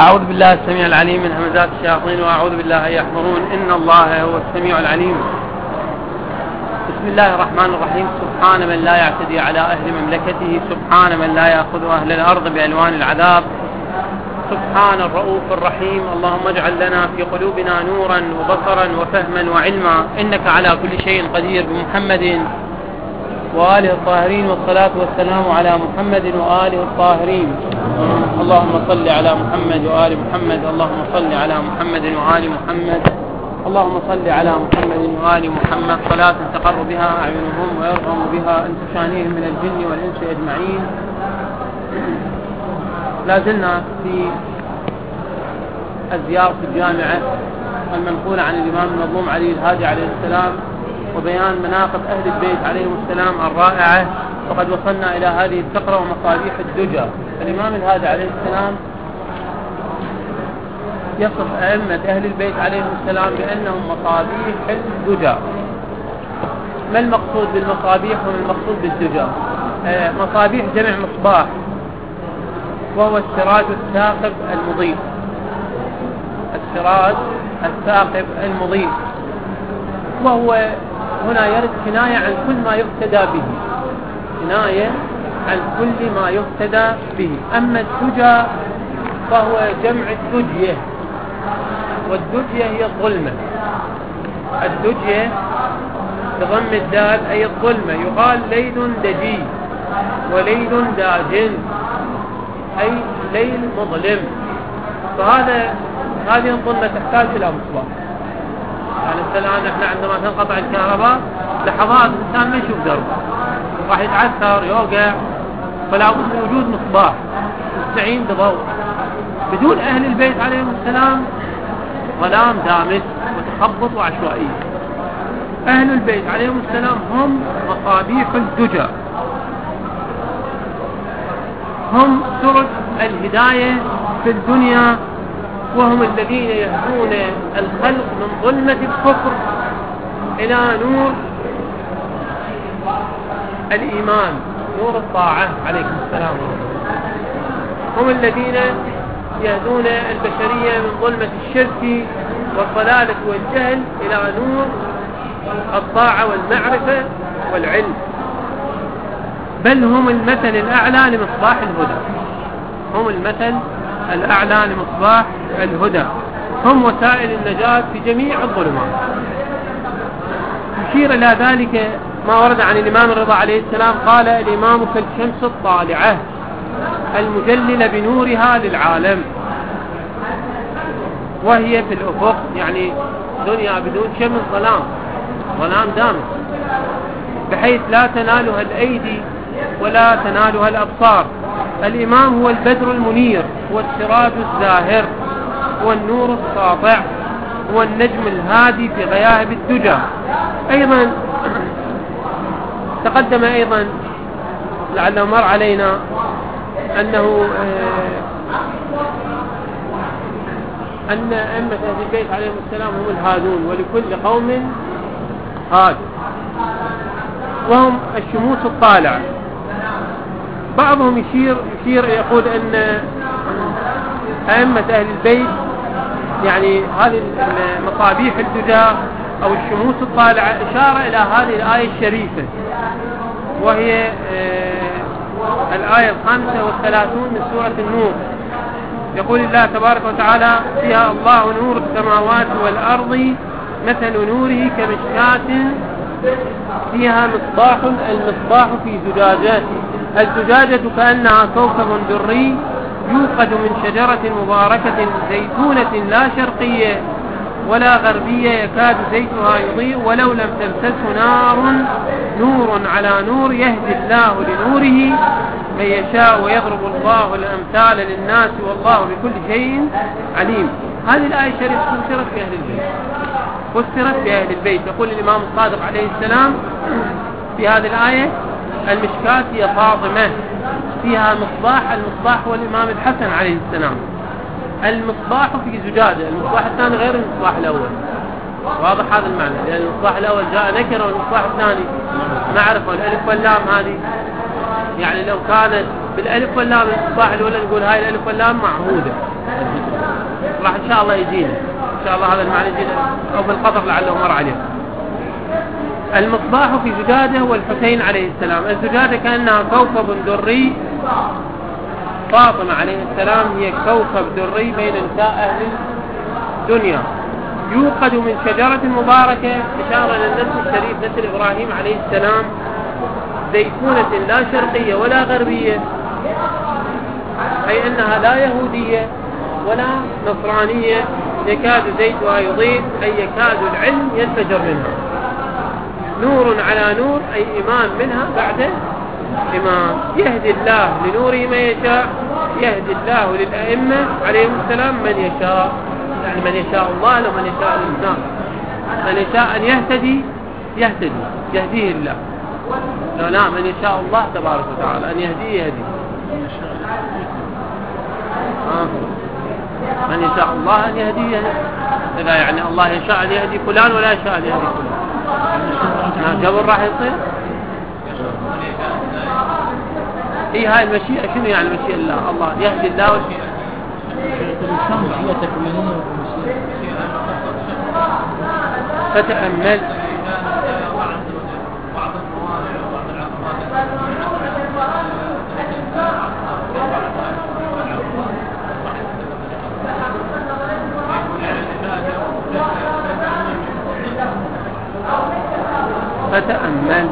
أعوذ بالله السميع العليم من همزات الشياطين وأعوذ بالله أن يحضرون. إن الله هو السميع العليم. بسم الله الرحمن الرحيم. سبحان من لا يعتدي على أهل مملكته، سبحان من لا يأخذ أهل الأرض بألوان العذاب، سبحان الرؤوف الرحيم. اللهم اجعل لنا في قلوبنا نورا وبصرا وفهما وعلما، إنك على كل شيء قدير. بمحمد وآله الطاهرين، والصلاة والسلام على محمد وآله الطاهرين. اللهم صل على محمد وآل محمد، اللهم صل على محمد وآل محمد، اللهم صل على محمد وآل محمد صلاة تقر بها أعينهم ويرغم بها أن تشانيهم من الجن والإنس أجمعين. لا زلنا في الزيارة الجامعة المنقولة عن الإمام المظلوم علي الهادي عليه السلام، وبيان مناقب أهل البيت عليهم السلام الرائعة. وقد وصلنا إلى هذه الفقرة ومصابيح الدجى. الإمام الهادي عليه السلام يصف أئمة أهل البيت عليهم السلام بأنهم مصابيح الدجى. ما المقصود بالمصابيح وما المقصود بالدجى؟ مصابيح جمع مصباح، وهو السراج الثاقب المضيء. السراج الثاقب المضيء، وهو هنا يرد كناية عن كل ما يقتدى به، كناية عن كل ما يقتدى به. أما الدجى فهو جمع الدجية، والدجية هي الظلمة. الدجية بضم الدال أي الظلمة. يقال ليل دجي وليل داجن، أي ليل مظلم. هذه الظلمة تحتاج إلى مصباح. يعني الآن نحن عندما تنقطع الكهرباء لحظات الإنسان ما يشوف درب، راح يتعثر يوقع، فلا بد من وجود مصباح مستعين بضوء. بدون أهل البيت عليهم السلام ظلام دامس وتخبط وعشوائية. أهل البيت عليهم السلام هم مصابيح الدجى، هم سرج الهداية في الدنيا، وهم الذين يهدون الخلق من ظلمة الكفر إلى نور الإيمان، نور الطاعة عليكم السلام. هم الذين يهدون البشرية من ظلمة الشرك والضلالة والجهل إلى نور الطاعة والمعرفة والعلم، بل هم المثل الأعلى لمصباح الهدى. هم المثل الأعلى لمصباح الهدى، هم وسائل النجاة في جميع الظلمات. يشير إلى ذلك ما ورد عن الإمام الرضا عليه السلام، قال: الإمام كالشمس الطالعة المجللة بنورها للعالم، وهي في الأفق، يعني دنيا بدون شمس ظلام دامس، بحيث لا تنالها الأيدي ولا تنالها الأبصار. الإمام هو البدر المنير، هو السراج الزاهر، هو النور الساطع، هو النجم الهادي في غياهب الدجى. أيضا تقدم أيضا لعله مر علينا أنه أن أئمة أهل البيت عليهم السلام هم الهادون، ولكل قوم هاد، وهم الشموس الطالعة. بعضهم يشير يقول أن أئمة أهل البيت يعني هذه مصابيح الدجى أو الشموس الطالعة إشارة إلى هذه الآية الشريفة، وهي الآية 35 من سورة النور. يقول الله تبارك وتعالى فيها: الله نور السماوات والأرض مثل نوره كمشكاة فيها مصباح، المصباح في زجاجة، الزجاجة كأنها كوكب دري يوقد من شجرة مباركة زيتونة لا شرقية ولا غربية يكاد زيتها يضيء ولو لم تمسسه نور على نور يهدي الله لنوره من يشاء ويضرب الله الأمثال للناس والله بكل شيء عليم. هذه الآية الشريفة فسرت بأهل البيت. يقول الإمام الصادق عليه السلام في هذه الآية: المشكاة هي فاطمة فيها مصباح، المصباح هو الإمام الحسن عليه السلام. المصباح في زجاجة، المصباح الثاني غير المصباح الأول. واضح هذا المعنى، لأن المصباح الأول جاء نكرة والمصباح الثاني معرفة. الألف واللام هذه يعني لو كانت بالألف واللام المصباح الأول نقول هاي الألف واللام معهودة، راح إن شاء الله يجينا إن شاء الله هذا المعنى يجينا أو بالقطر لعله مر عليه. المصباح في زجاجة والحسين عليه السلام. الزجاجة كأنها كوكب دري، فاطمة عليه السلام هي كوكب دري بين نساء أهل الدنيا، يوقد من شجرة مباركة، إشارة للنسل الشريف نسل إبراهيم عليه السلام، زيتونة لا شرقية ولا غربية، أي أنها لا يهودية ولا نصرانية، يكاد زيتها يضيء، أي يكاد العلم ينفجر منها. نور على نور، أي إمام منها بعد إمام، يهدي الله لنوره من يشاء، يهدي الله للأئمة عليهم السلام من يشاء، يعني من يشاء الله ومن يشاء الإنسان، من يشاء أن يهتدي يهتدي يهديه الله، لا من يشاء الله تبارك وتعالى أن يهديه يهدي، من يشاء الله أن يهديه يهدي. إذا يعني الله يشاء أن يهدي فلان ولا يشاء أن يهدي فلان، جبر راح يصير. هي هاي المشيئة شنو يعني مشيئة الله؟ الله يهدي الله والشيئة فتأمل. فتأمل.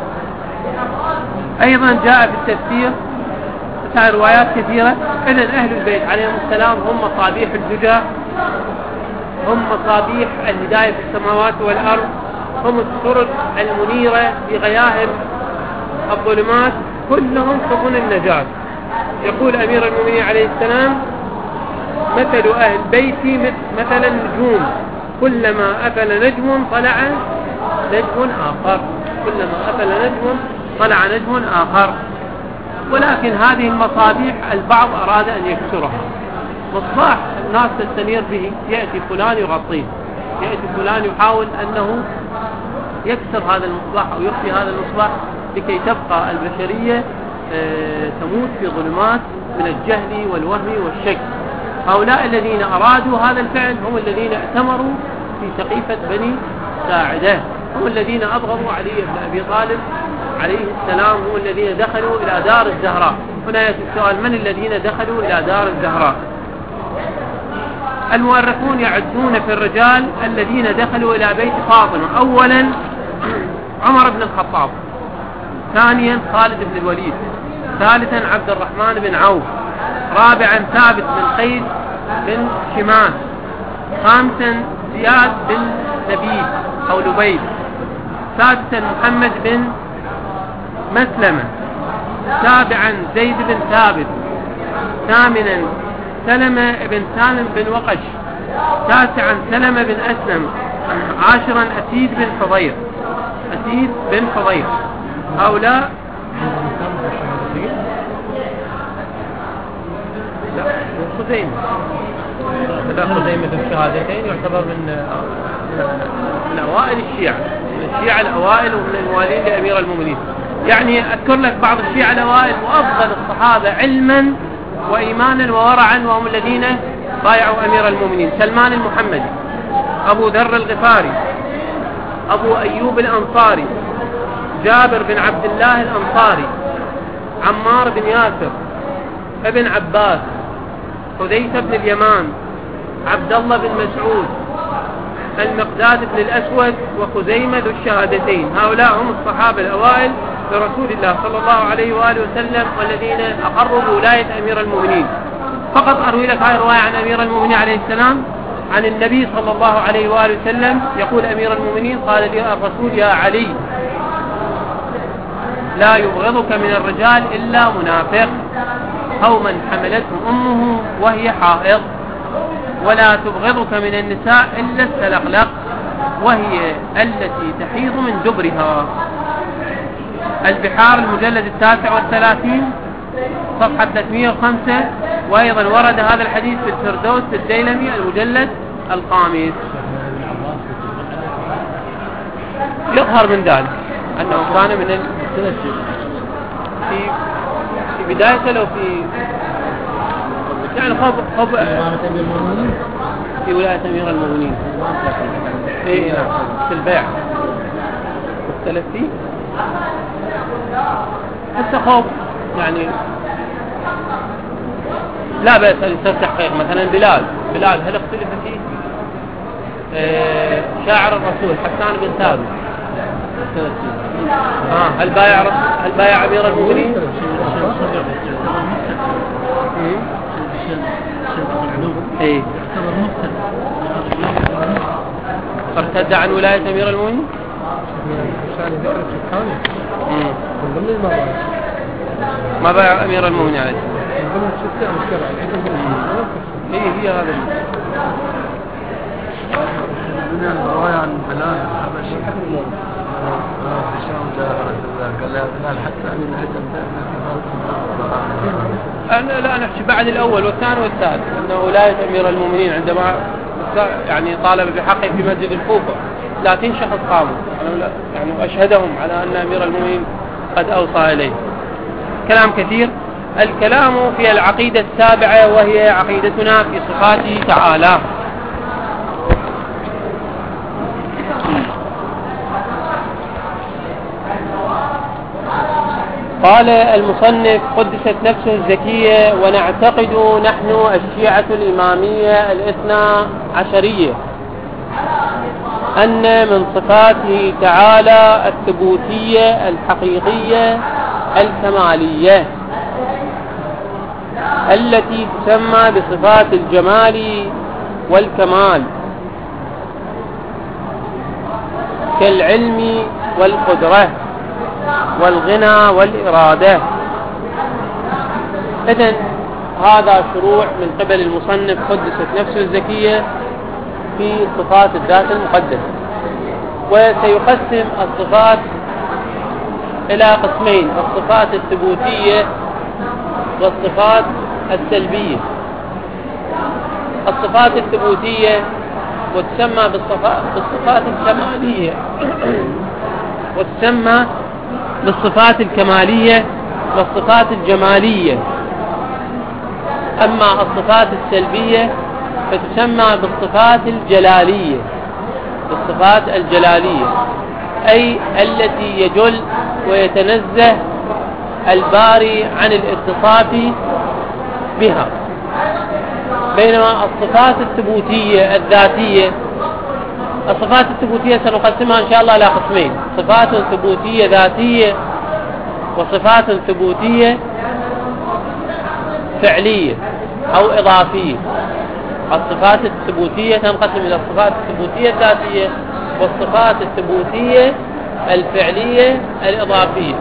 أيضا جاء في التفسير روايات كثيرة. إذن أهل البيت عليهم السلام هم مصابيح الزجاج، هم مصابيح الهداية في السماوات والأرض، هم السرج المنيرة في غياهب الظلمات، كلهم سبل النجاة. يقول أمير المؤمنين عليه السلام: مثل أهل بيتي مثل النجوم، كلما أفل نجم طلع نجم آخر، كلما أفل نجم طلع نجم آخر. ولكن هذه المصابيح البعض أراد أن يكسرها. مصباح الناس تستنير به، يأتي فلان يغطيه، يأتي فلان يحاول أنه يكسر هذا المصباح أو يخفي هذا المصباح لكي تبقى البشرية تموت في ظلمات من الجهل والوهم والشك. هؤلاء الذين أرادوا هذا الفعل هم الذين ائتمروا في سقيفة بني ساعدة، هم الذين أبغضوا علي بن أبي طالب عليه السلام، هم الذين دخلوا إلى دار الزهراء. هنا يأتي السؤال: من الذين دخلوا إلى دار الزهراء؟ المؤرخون يعدون في الرجال الذين دخلوا إلى بيت فاطمة: أولا عمر بن الخطاب، ثانيا خالد بن الوليد، ثالثا عبد الرحمن بن عوف، رابعا ثابت بن قيس بن شماس، خامسا زياد بن لبيد أو لبيد، سادسا محمد بن مسلمة، سابعا زيد بن ثابت، ثامنا سلمة بن سالم بن وقش، تاسعا سلمة بن أسلم، عاشرا أسيد بن حضير، أسيد بن حضير. هؤلاء لا خزيمة، لا خزيمة في الشهادتين يعتبر من أوائل الشيعة، من الشيعة الأوائل ومن الموالين لأمير المؤمنين. يعني أذكر لك بعض الشيعة الأوائل وأفضل الصحابة علما وإيمانا وورعا، وهم الذين بايعوا أمير المؤمنين: سلمان المحمدي، أبو ذر الغفاري، أبو أيوب الأنصاري، جابر بن عبد الله الأنصاري، عمار بن ياسر، ابن عباس، حذيفة بن اليمان، عبد الله بن مسعود، المقداد بن الأسود، وخزيمة ذو الشهادتين. هؤلاء هم الصحابة الأوائل لرسول الله صلى الله عليه وآله وسلم، والذين أقروا بولاية أمير المؤمنين. فقط أروي لك هذه الرواية عن أمير المؤمنين عليه السلام عن النبي صلى الله عليه وآله وسلم. يقول أمير المؤمنين: قال لي الرسول: يا علي، لا يبغضك من الرجال إلا منافق، أو من حملته أمه وهي حائض، ولا تبغضك من النساء إلا السلقلق، وهي التي تحيض من دبرها. البحار المجلد 39 صفحة 305. وأيضا ورد هذا الحديث في الفردوس الديلمي المجلد 5. يظهر من ذلك أنه كان من في بداية لو في يعني في ولاية أمير المؤمنين. إيه نعم، في البيع مختلف فيه حتى خوف يعني. لا بأس أن يصير تحقيق. مثلا بلال هل اختلف فيه؟ شاعر الرسول حسان بن ثابت هل بايع أمير المؤمنين؟ ايه ارتد عن ولاية أمير المؤمنين؟ ما بايع أمير المؤمنين عليه. ايه هي هذا الرواية عن بلال الحبشي قال لها بلال حتى من أنا لا نحكي بعد الأول والثاني والثالث أن ولاية أمير المؤمنين عندما يعني طالب بحقه في مسجد الكوفة 30 شخص قاموا يعني وأشهدهم على أن أمير المؤمنين قد أوصى إليه. كلام كثير. الكلام في العقيدة السابعة وهي عقيدتنا في صفاته تعالى. قال المصنف قدست نفسه الزكية: ونعتقد نحن الشيعة الإمامية الاثنا عشرية أن من صفاته تعالى الثبوتية الحقيقية الكمالية التي تسمى بصفات الجمال والكمال كالعلم والقدرة والغنى والإرادة. إذن هذا شروع من قبل المصنف قدست نفسه الزكية في صفات الذات المقدسة. وسيقسم الصفات إلى قسمين: الصفات الثبوتية والصفات السلبية. الصفات الثبوتية وتسمى بالصفات الكمالية وتسمى بالصفات الكمالية والصفات الجمالية. أما الصفات السلبية فتسمى بالصفات الجلالية. بالصفات الجلالية أي التي يجل ويتنزه الباري عن الاتصاف بها. بينما الصفات الثبوتية الذاتية، الصفات الثبوتية سنقسمها إن شاء الله إلى قسمين: صفات ثبوتية ذاتية وصفات ثبوتية فعلية أو إضافية. الصفات الثبوتية تنقسم إلى الصفات الثبوتية الذاتية والصفات الثبوتية الفعلية الإضافية.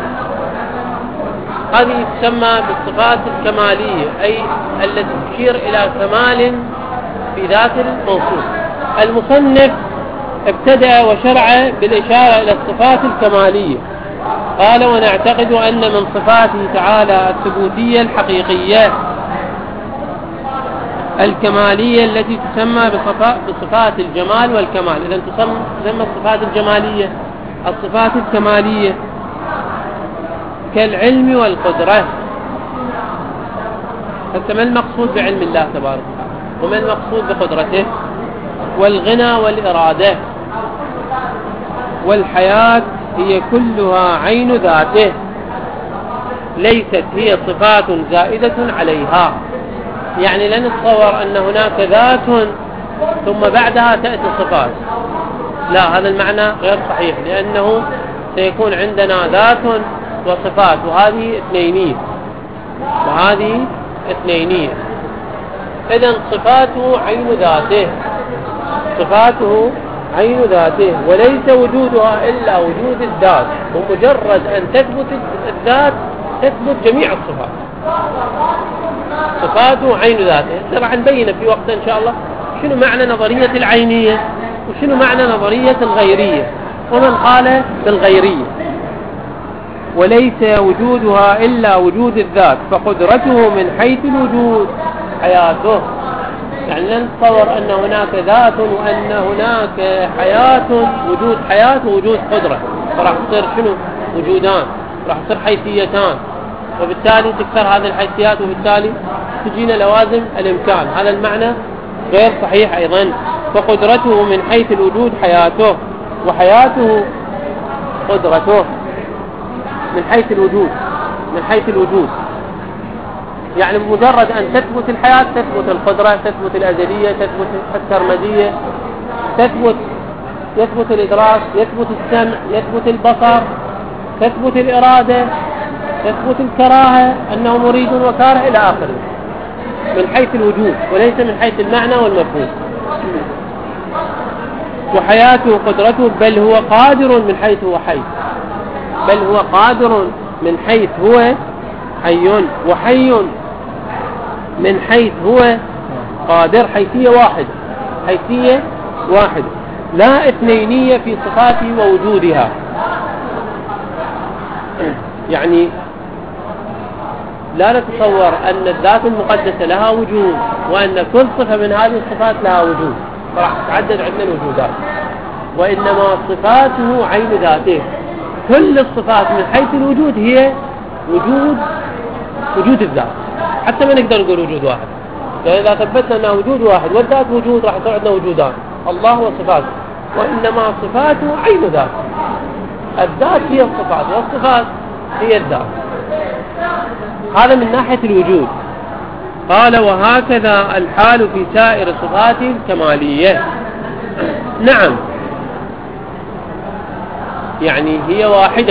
هذه تسمى بالصفات الكمالية أي التي تشير إلى كمال في ذات الموصوف. المصنف ابتدأ وشرع بالإشارة إلى الصفات الكمالية. قال: ونعتقد أن من صفاته تعالى الثبوتية الحقيقية الكمالية التي تسمى بصفات الجمال والكمال. إذن تسمى الصفات الجمالية الصفات الكمالية كالعلم والقدرة. فما المقصود بعلم الله تبارك وما المقصود بقدرته؟ والغنى والإرادة والحياة هي كلها عين ذاته، ليست هي صفات زائدة عليها. يعني لا نتصور أن هناك ذات ثم بعدها تأتي صفات، لا، هذا المعنى غير صحيح، لأنه سيكون عندنا ذات وصفات، وهذه اثنينية. إذن صفاته عين ذاته وليس وجودها إلا وجود الذات. ومجرد أن تثبت الذات تثبت جميع الصفات. صفاته عين ذاته. طبعا بينا في وقت إن شاء الله شنو معنى نظرية العينية وشنو معنى نظرية الغيرية ومن قال بالغيرية. وليس وجودها إلا وجود الذات، فقدرته من حيث الوجود حياته. يعني لا نتصور أن هناك ذات وأن هناك حياة، وجود حياة ووجود قدرة، فراح تصير شنو؟ وجودان، راح تصير حيثيتان، وبالتالي تكسر هذه الحيثيات وبالتالي تجينا لوازم الإمكان. هذا المعنى غير صحيح أيضا. فقدرته من حيث الوجود حياته، وحياته قدرته من حيث الوجود، من حيث الوجود. يعني مجرد أن تثبت الحياة تثبت القدرة، تثبت الأزلية، تثبت السرمدية، يثبت الإدراك، يثبت السمع، يثبت البصر، تثبت الإرادة، تثبت الكراهة، أنه مريد وكاره إلى آخره، من حيث الوجود وليس من حيث المعنى والمفهوم. وحياته قدرته، بل هو قادر من حيث هو حي، بل هو قادر من حيث هو حي، وحي من حيث هو قادر. حيثية واحدة، حيثية واحدة، لا اثنينية في صفاته ووجودها. يعني لا نتصور أن الذات المقدسة لها وجود وأن كل صفة من هذه الصفات لها وجود، راح تتعدد عندنا الوجودات، وإنما صفاته عين ذاته. كل الصفات من حيث الوجود هي وجود الذات، حتى ما نقدر نقول وجود واحد. يعني إذا ثبتنا أنه وجود واحد والذات وجود راح يصير عندنا وجودان، الله وصفاته، وإنما صفاته عين ذاته. الذات هي الصفات والصفات هي الذات. هذا من ناحية الوجود. قال وهكذا الحال في سائر صفاته الكمالية. نعم، يعني هي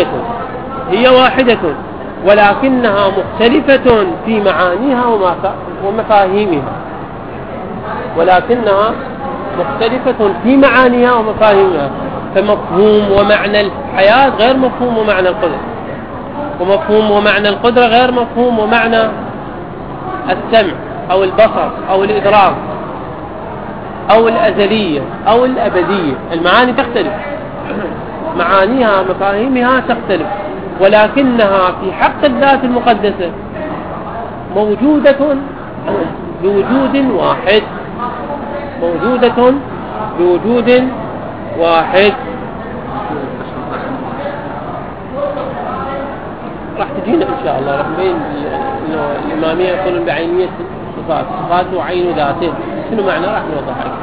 واحدة ولكنها مختلفة في معانيها ومفاهيمها، ولكنها مختلفة في معانيها ومفاهيمها. فمفهوم ومعنى الحياة غير مفهوم ومعنى القدرة، ومفهوم ومعنى القدرة غير مفهوم ومعنى السمع أو البصر أو الإدراك أو الأزلية أو الأبدية. المعاني تختلف، معانيها مفاهيمها تختلف، ولكنها في حق الذات المقدسة موجودة بوجود واحد، موجودة بوجود واحد. راح تجينا إن شاء الله، راح نبين إنه الإمامية يقولون بعينية الصفات، صفاته عين ذاته، شنو معنى؟ راح نوضح لك.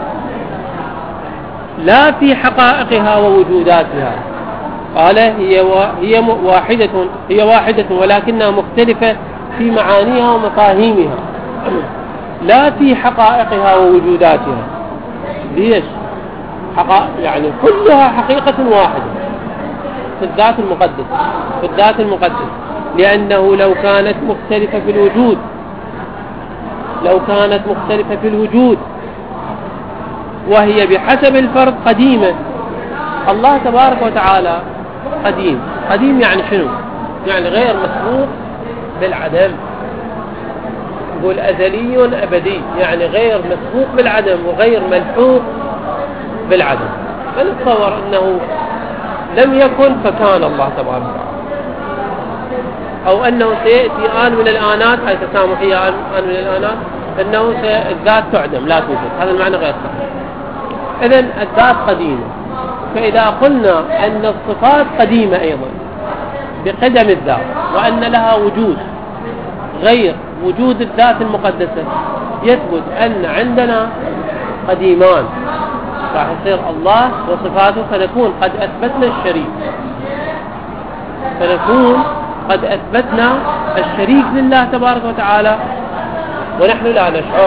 لا في حقائقها ووجوداتها. قال هي واحدة ولكنها مختلفة في معانيها ومفاهيمها، لا في حقائقها ووجوداتها. ليش؟ يعني كلها حقيقة واحدة في الذات المقدسة، في الذات المقدسة، لأنه لو كانت مختلفة في الوجود، لو كانت مختلفة في الوجود وهي بحسب الفرد قديمة. الله تبارك وتعالى قديم. قديم يعني شنو؟ يعني غير مسبوق بالعدم. يقول أزلي أبدي، يعني غير مسبوق بالعدم وغير ملحوق بالعدم. فنتصور أنه لم يكن فكان الله تبارك وتعالى، أو أنه سيأتي آن من الآنات، أي تسامحية آن من الآنات، أنه الذات تعدم لا توجد. هذا المعنى غير صحيح. إذن الذات قديمة. فإذا قلنا أن الصفات قديمة أيضا بقدم الذات، وأن لها وجود غير وجود الذات المقدسة، يثبت أن عندنا قديمان، راح يصير الله وصفاته، فنكون قد أثبتنا الشريك، فنكون قد أثبتنا الشريك لله تبارك وتعالى ونحن لا نشعر،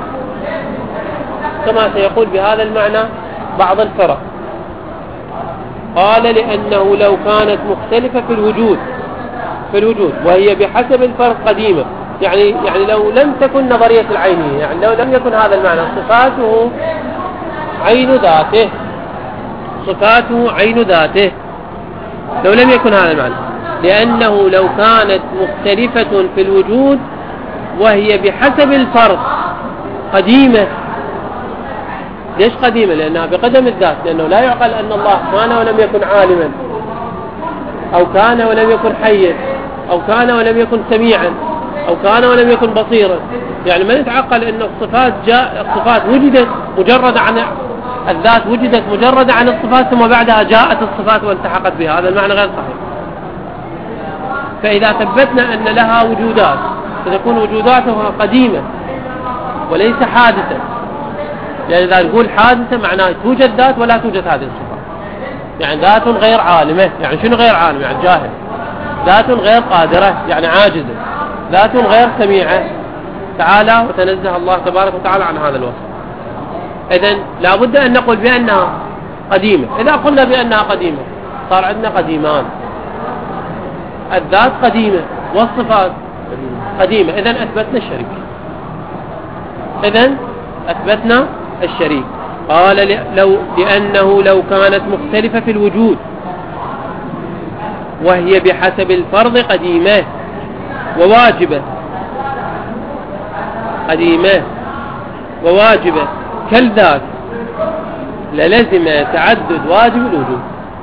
كما سيقول بهذا المعنى بعض الفرق. قال لأنه لو كانت مختلفة في الوجود وهي بحسب الفرق قديمة، يعني لو لم تكن نظرية العينية، يعني لو لم يكن هذا المعنى، صفاته عين ذاته، صفاته عين ذاته، لو لم يكن هذا المعنى، لأنه لو كانت مختلفة في الوجود وهي بحسب الفرق قديمة. ليش قديمة؟ لأنها بقدم الذات، لأنه لا يعقل أن الله كان ولم يكن عالما، أو كان ولم يكن حيا، أو كان ولم يكن سميعا، أو كان ولم يكن بصيرا. يعني ما نتعقل أن الصفات وجدت مجرد عن الذات، وجدت مجرد عن الصفات ثم بعدها جاءت الصفات والتحقت بها. هذا المعنى غير صحيح. فإذا ثبتنا أن لها وجودات فتكون وجوداتها قديمة وليس حادثة، يعني إذا نقول حادثة معناه توجد ذات ولا توجد هذه الصفات. يعني ذات غير عالمة، يعني شنو غير عالمة؟ يعني جاهل. ذات غير قادرة، يعني عاجزة. ذات غير سميعة. تعالى وتنزه الله تبارك وتعالى عن هذا الوصف. إذن لابد أن نقول بأنها قديمة. إذا قلنا بأنها قديمة صار عندنا قديمان، الذات قديمة والصفات قديمة، إذن أثبتنا الشريك. إذن أثبتنا الشريك. قال لأنه لو كانت مختلفة في الوجود وهي بحسب الفرض قديمة وواجبة، قديمة وواجبة كالذات للزم تعدد واجب الوجود،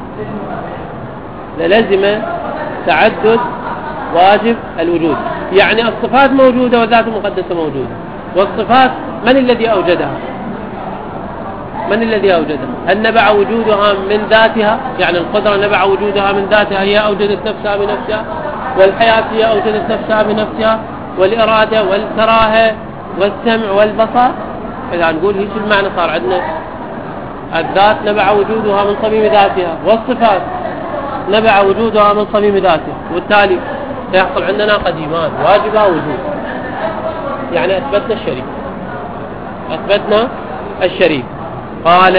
للزم تعدد واجب الوجود. يعني الصفات موجودة والذات المقدسة موجودة، والصفات من الذي أوجدها؟ من الذي أوجدها؟ هل نبع وجودها من ذاتها؟ يعني القدرة نبع وجودها من ذاتها، هي أوجدت نفسها بنفسها، والحياة هي أوجدت نفسها بنفسها، والإرادة والكراهة والسمع والبصر. إذا نقول هيش المعنى صار عندنا الذات نبع وجودها من صميم ذاتها، والصفات نبع وجودها من صميم ذاتها، وبالتالي سيحصل عندنا قديمان واجبة وجود. يعني أثبتنا الشريك، أثبتنا الشريك. قال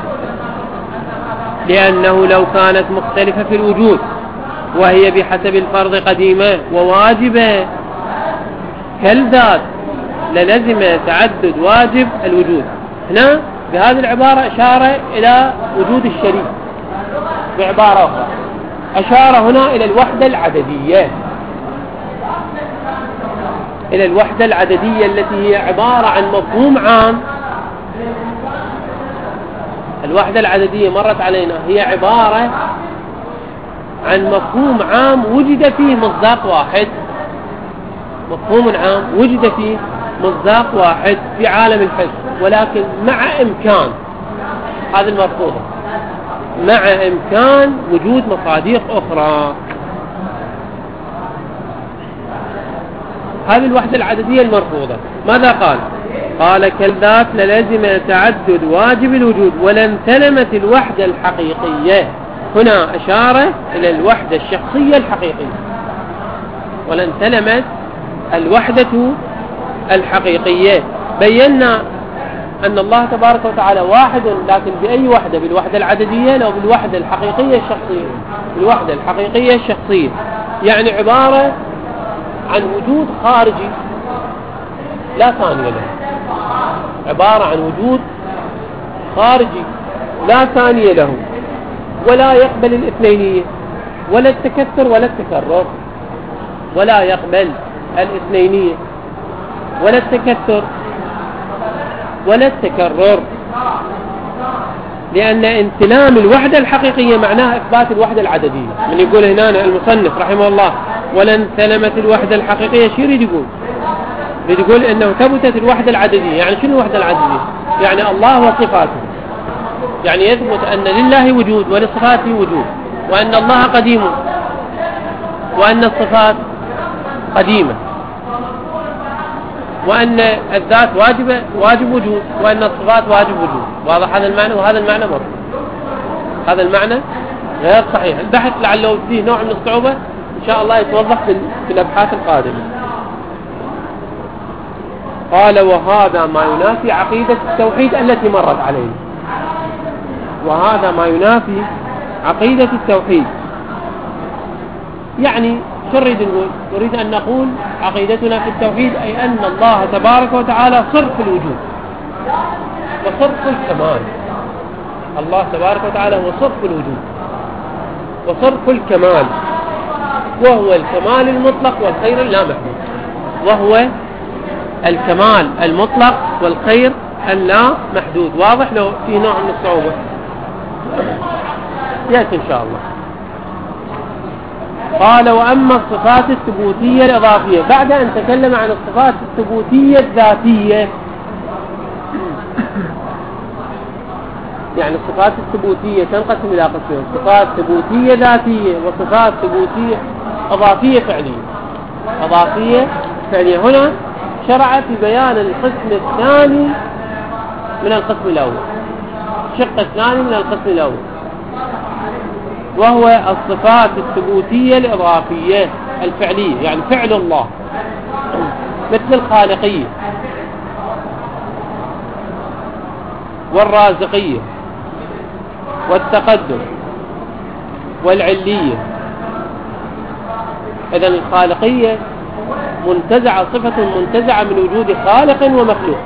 لأنه لو كانت مختلفة في الوجود وهي بحسب الفرض قديمة وواجبة كالذات للزم تعدد واجب الوجود. هنا بهذه العبارة أشار إلى وجود الشريك، بعبارة أخرى أشار هنا إلى الوحدة العددية، إلى الوحدة العددية التي هي عبارة عن مفهوم عام. الوحدة العددية مرت علينا هي عبارة عن مفهوم عام وجد فيه مصداق واحد، مفهوم عام وجد فيه مصداق واحد في عالم الحس، ولكن مع إمكان، هذه المرفوضة، مع إمكان وجود مصادق أخرى. هذه الوحدة العددية المرفوضة. ماذا قال؟ قال كالذات للزم تعدد واجب الوجود ولانتلمت الوحدة الحقيقية. هنا أشار إلى الوحدة الشخصية الحقيقية، ولانتلمت الوحدة الحقيقية. بينا أن الله تبارك وتعالى واحد، لكن بأي وحدة؟ بالوحدة العددية لو بالوحدة الحقيقية الشخصية؟ بالوحدة الحقيقية الشخصية، يعني عبارة عن وجود خارجي لا ثانية له، عبارة عن وجود خارجي لا ثانية له، ولا يقبل الاثنينية ولا التكثر ولا التكرر، ولا يقبل الاثنينية ولا التكثر ولا التكرر، لأن انتلام الوحدة الحقيقية معناها إثبات الوحدة العددية. من يقول هنا المصنف رحمه الله ولا انتلمت الوحدة الحقيقية، شو يريد يقول؟ يريد يقول إنه ثبتت الوحدة العددية. يعني شنو الوحدة العددية؟ يعني الله وصفاته، يعني يثبت أن لله وجود ولصفاته وجود، وأن الله قديم، وأن الصفات قديمة، وأن الذات واجب وجود، وأن الصفات واجب وجود. واضح هذا المعنى؟ وهذا المعنى مرفوض، هذا المعنى غير صحيح. البحث لعله فيه نوع من الصعوبة، إن شاء الله يتوضح في الأبحاث القادمة. قال وهذا ما ينافي عقيدة التوحيد التي مرت عليه، وهذا ما ينافي عقيدة التوحيد. يعني شو نريد نقول؟ نريد أن نقول عقيدتنا في التوحيد أي أن الله تبارك وتعالى صرف الوجود وصرف الكمال. الله تبارك وتعالى هو صرف الوجود وصرف الكمال، وهو الكمال المطلق والخير اللامحدود، وهو الكمال المطلق والخير اللا محدود. واضح لو في نوع من الصعوبة؟ يأتي إن شاء الله. قال وأما الصفات الثبوتية الإضافية، بعد أن تكلم عن الصفات الثبوتية الذاتية، يعني الصفات الثبوتية تنقسم إلى قسمين: صفات ثبوتية ذاتية وصفات ثبوتية إضافية فعلية. إضافية فعلية. هنا شرع في بيان القسم الثاني من القسم الأول، الشق الثاني من القسم الأول، وهو الصفات الثبوتية الإضافية الفعلية، يعني فعل الله، مثل الخالقية والرازقية والتقدم والعلية. إذن الخالقية منتزعة، صفة منتزعة من وجود خالق ومخلوق.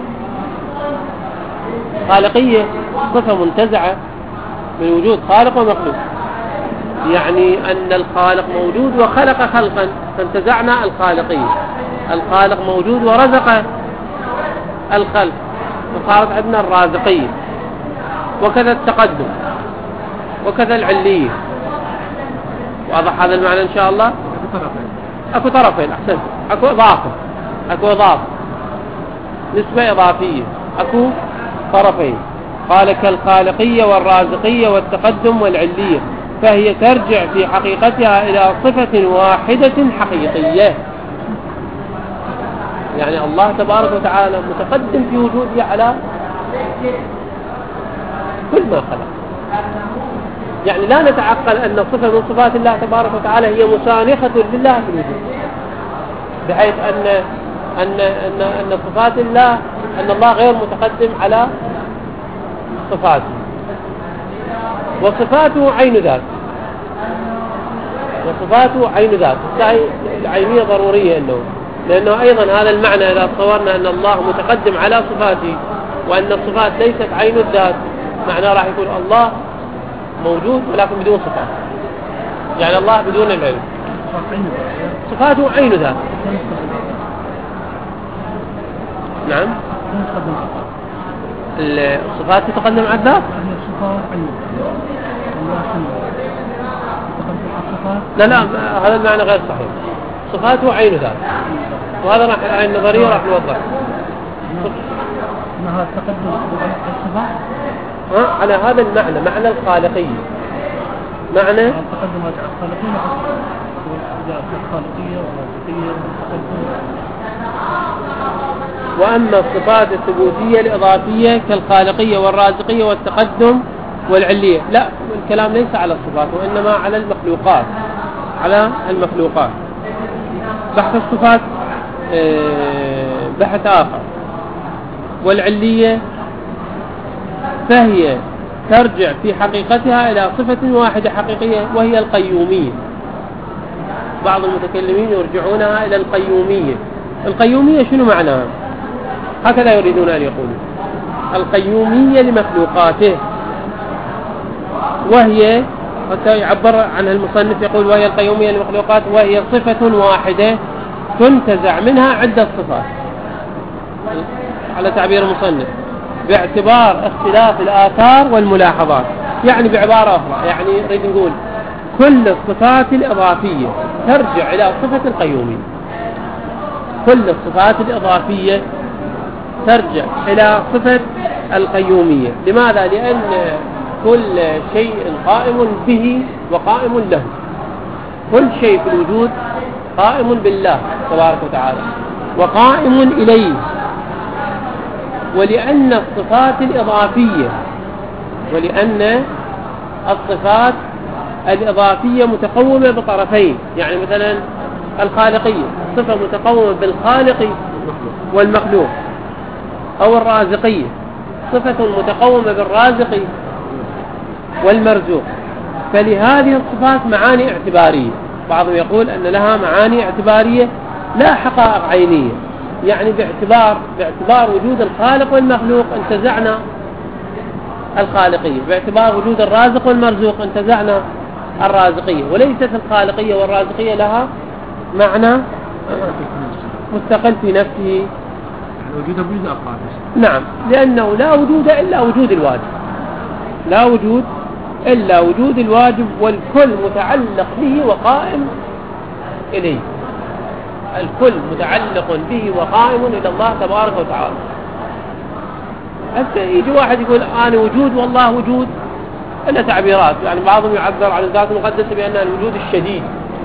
خالقية صفة منتزعة من وجود خالق ومخلوق، يعني أن الخالق موجود وخلق خلقا، فانتزعنا الخالقية. الخالق موجود ورزق الخلق، فصارت عندنا الرازقية، وكذا التقدم، وكذا العلية. واضح هذا المعنى إن شاء الله؟ أكو طرفين، أحسنت، أكو إضافة، نسبة إضافية، أكو طرفين. قال كالخالقية والرازقية والتقدم والعلية، فهي ترجع في حقيقتها إلى صفة واحدة حقيقية. يعني الله تبارك وتعالى متقدم في وجوده على كل ما خلق. يعني لا نتعقل أن صفة من صفات الله تبارك وتعالى هي مسانخة لله في الوجود، بحيث أن صفات الله، أن الله غير متقدم على صفاته، وصفاته عين ذات، وصفاته عين ذات. العينية ضرورية إنه، لأنه أيضا هذا المعنى إذا تصورنا أن الله متقدم على صفاته وأن الصفات ليست عين الذات، معناه راح يكون الله موجود ولكن بدون صفات، يعني الله بدون العلم، صفاته عين ذات. نعم، الصفات تتقدم على الذات. لا هذا المعنى غير صحيح. صفاته عين ذات، وهذا راح العين النظرية راح نوضح انها تقدم الصفات على هذا المعنى، معنى الخالقية، معنى التقدم الخالقية والرازقية والتقدم. وأما الصفات الثبوتية الإضافية كالخالقية والرازقية والتقدم والعلية، لا، الكلام ليس على الصفات وإنما على المخلوقات، على المخلوقات. بحث الصفات بحث آخر. والعلية فهي ترجع في حقيقتها إلى صفة واحدة حقيقية، وهي القيومية. بعض المتكلمين يرجعونها إلى القيومية. القيومية شنو معناها؟ هكذا يريدون أن يقولوا: القيومية لمخلوقاته، وهي يعبر عنها المصنف يقول: وهي القيومية لمخلوقات، وهي صفة واحدة تنتزع منها عدة صفات، على تعبير المصنف، باعتبار اختلاف الآثار والملاحظات. يعني بعبارة أخرى، يعني نريد نقول كل الصفات الإضافية ترجع إلى صفة القيومية. كل الصفات الإضافية ترجع إلى صفة القيومية. لماذا؟ لأن كل شيء قائم به وقائم له، كل شيء في الوجود قائم بالله تبارك وتعالى وقائم إليه. ولأن الصفات الإضافية متقومة بطرفين، يعني مثلا الخالقية صفة متقومة بالخالق والمخلوق، أو الرازقية صفة متقومة بالرازق والمرزوق. فلهذه الصفات معاني اعتبارية. بعضهم يقول أن لها معاني اعتبارية لا حقائق عينية، يعني باعتبار وجود الخالق والمخلوق انتزعنا الخالقية، باعتبار وجود الرازق والمرزوق انتزعنا الرازقية. وليست الخالقية والرازقية لها معنى مستقل في نفسه، نعم، لأنه لا وجود إلا وجود الواجب، لا وجود إلا وجود الواجب، والكل متعلق به وقائم إليه. الكل متعلق به وقائم إلى الله تبارك وتعالى. حتى يجي واحد يقول أنا وجود والله وجود، إلا تعبيرات. يعني بعضهم يعبر عن الذات المقدسة بأنها الوجود الشديد،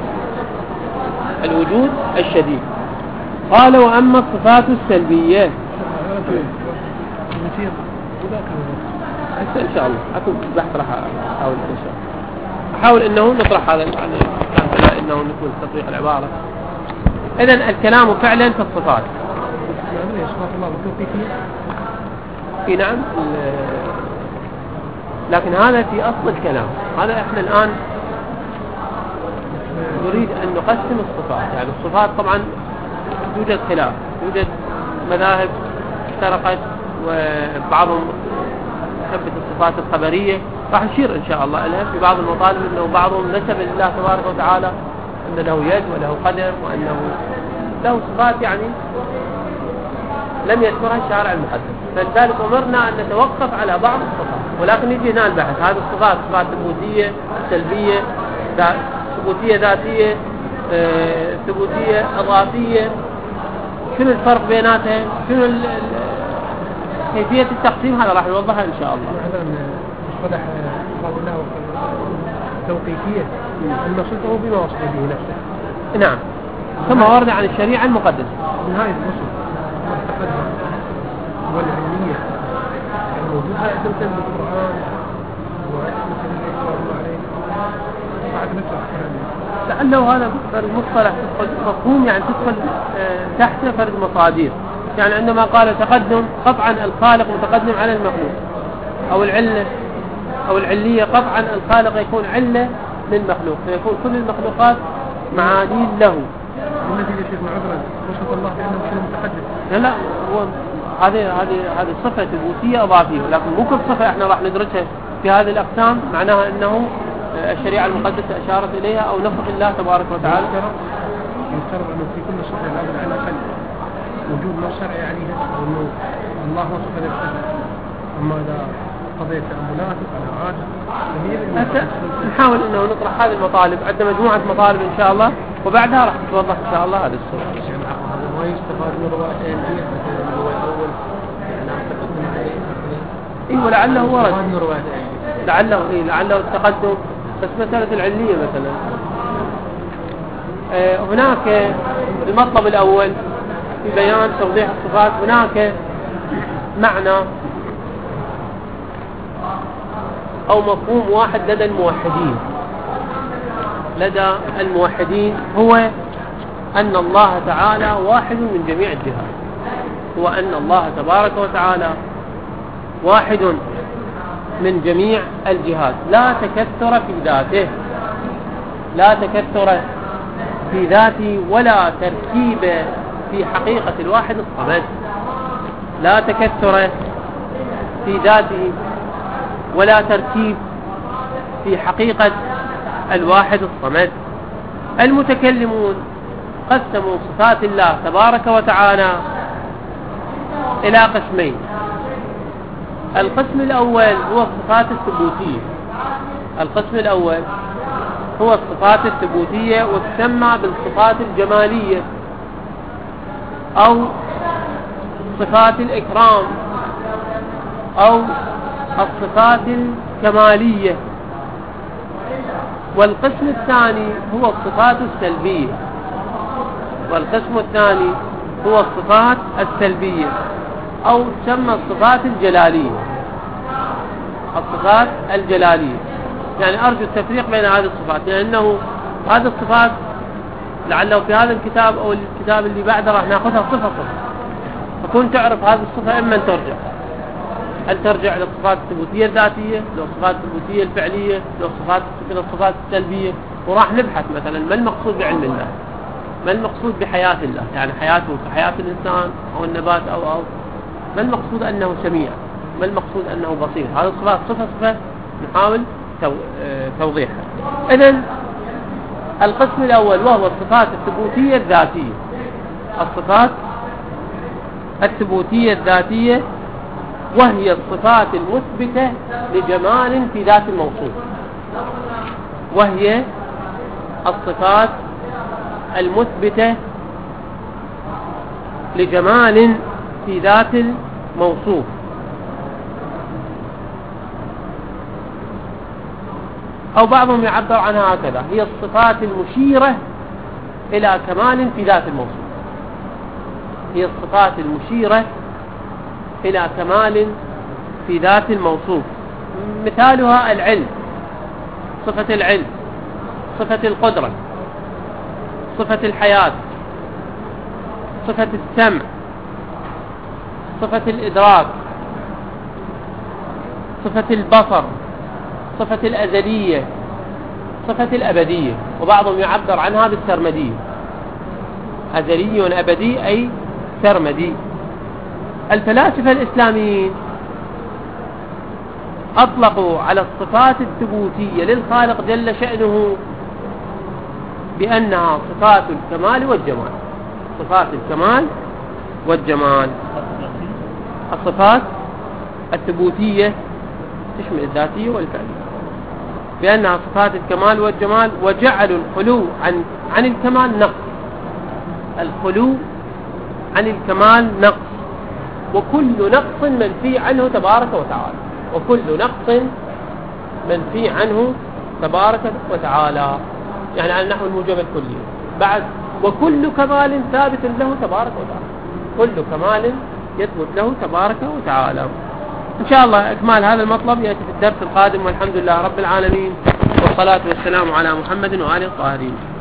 الوجود الشديد. قال: وأما الصفات السلبية هسه ان شاء الله اكو بحث راح احاول ان شاء الله احاول انه نطرح هذا يعني كان انه نكون تطبيق العباره. اذا الكلام فعلا في الصفات. اي نعم، لكن هذا في اصل الكلام. هذا احنا الان نريد ان نقسم الصفات. يعني الصفات طبعا يوجد خلاف، يوجد مذاهب افترقت وبعضهم يثبت الصفات الخبرية، راح نشير ان شاء الله لها في بعض المطالب، انه بعضهم نسب لله تبارك وتعالى ان له يد وله قدم وانه له صفات يعني لم يذكرها الشارع المقدس. فلذلك امرنا ان نتوقف على بعض الصفات، ولكن يجي هنا البحث. هذه الصفات صفات ثبوتية سلبية، ثبوتية ذاتية، ثبوتية اضافية، شنو الفرق بيناتها، شنو كيفية التقسيم، هذا راح نوضحها ان شاء الله. مصطلح قالنا توقيفية المصدر بما وصف به نفسه. نعم، كما ورد عن الشريعة المقدسة. من هذه الوصف والتقدم والعلمية الموجودة تمثل بالقرآن ومثل الله عليه بعد نفسه. لعله هذا المصطلح مفهوم يعني تدخل تحت فرد مصادر. يعني عندما قال تقدم قطعا الخالق متقدم على المخلوق، أو العلة أو العلية قطعا الخالق يكون علة للمخلوق، فيكون كل المخلوقات معادين له. النتيجة شيخ معذرا وصف الله بأنه شيء متقدم. لا هو هذه صفة ثبوتية إضافية، لكن مو كل صفة احنا راح ندرسها في هذه الأقسام معناها أنه الشريعة المقدسة أشارت إليها أو نفق الله تبارك وتعالى. يفترض أنه في كل صفة لابد على الأقل وجود نص شرعي عليها، أو أنه الله وصف نفسه. أما إذا قضية تأملات وقناعات نحاول أنه نطرح هذه المطالب. عندنا مجموعة مطالب إن شاء الله، وبعدها راح تتوضح إن شاء الله هذه الصورة. ما يستفاد من روايتين الرواية الأول إيه، ولعله ورد لعله التقدم، بس مسألة العلية مثلا. هناك المطلب الأول في بيان توضيح الصفات، هناك معنى أو مفهوم واحد لدى الموحدين، هو أن الله تعالى واحد من جميع الجهات. هو أن الله تبارك وتعالى واحد من جميع الجهات، لا تكثر في ذاته ولا تركيب في حقيقة الواحد الصمد. لا تكثر في ذاته ولا تركيب في حقيقة الواحد الصمد. المتكلمون قسموا صفات الله تبارك وتعالى إلى قسمين. القسم الأول هو الصفات الثبوتية، وتسمى بالصفات الجمالية أو صفات الإكرام أو الصفات الكمالية. والقسم الثاني هو الصفات السلبية، أو تسمى الصفات الجلالية. يعني أرجو التفريق بين هذه الصفات، لأنه هذه الصفات لعله في هذا الكتاب أو الكتاب اللي بعده راح نأخذها صفة، فكون تعرف هذه الصفة إما هل ترجع للصفات الثبوتية الذاتية، لو الصفات الثبوتية الفعلية، لو الصفات السلبية. وراح نبحث مثلا ما المقصود بعلم الله، ما المقصود بحياة الله، يعني حياته كحياة الإنسان أو النبات أو ما المقصود أنه سميع، ما المقصود أنه بصير. هذه الصفات صفة نحاول توضيحها. إذن القسم الأول وهو الصفات الثبوتية الذاتية، وهي الصفات المثبتة لجمال في ذات الموصوف. أو بعضهم يعبر عنها هكذا: هي الصفات المشيرة إلى كمال في ذات في ذات الموصوف. مثالها العلم، صفة العلم، صفة القدرة، صفة الحياة، صفة السمع، صفة الإدراك، صفة البصر، صفة الأزلية، صفة الأبدية، وبعضهم يعبر عنها بالسرمدية. أزلي وأبدي أي سرمدي. الفلاسفة الإسلاميين أطلقوا على الصفات الثبوتية للخالق جل شأنه بأنها صفات الكمال والجمال. صفات الكمال والجمال. الصفات الثبوتية تشمل الذاتية والفعلية، بأنها صفات الكمال والجمال، وجعلوا الخلو عن الكمال نقص. الخلو عن الكمال نقص، وكل نقص منفي عنه تبارك وتعالى، وكل نقص منفي عنه تبارك وتعالى، يعني على نحو الموجب الكلي. بعد وكل كمال ثابت له تبارك وتعالى، كل كمال يثبت له تبارك وتعالى. إن شاء الله إكمال هذا المطلب يأتي في الدرس القادم، والحمد لله رب العالمين، والصلاة والسلام على محمد وآله الطاهرين.